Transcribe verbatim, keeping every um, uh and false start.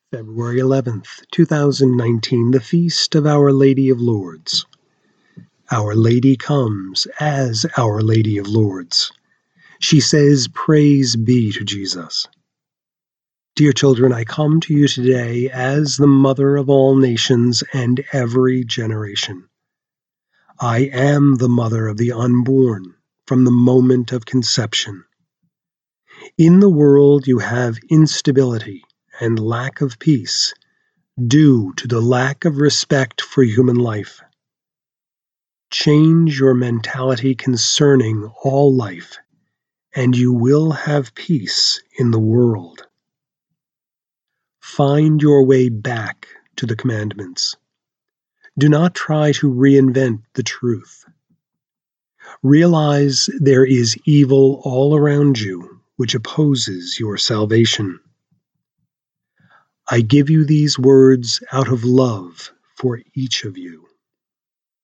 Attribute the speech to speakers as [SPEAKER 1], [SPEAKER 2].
[SPEAKER 1] February eleventh, two thousand nineteen, the Feast of Our Lady of Lourdes. Our Lady comes as Our Lady of Lourdes. She says, "Praise be to Jesus." Dear children, I come to you today as the Mother of all nations and every generation. I am the Mother of the unborn from the moment of conception. In the world you have instability and lack of peace, due to the lack of respect for human life. Change your mentality concerning all life, and you will have peace in the world. Find your way back to the commandments. Do not try to reinvent the truth. Realize there is evil all around you which opposes your salvation. I give you these words out of love for each of you.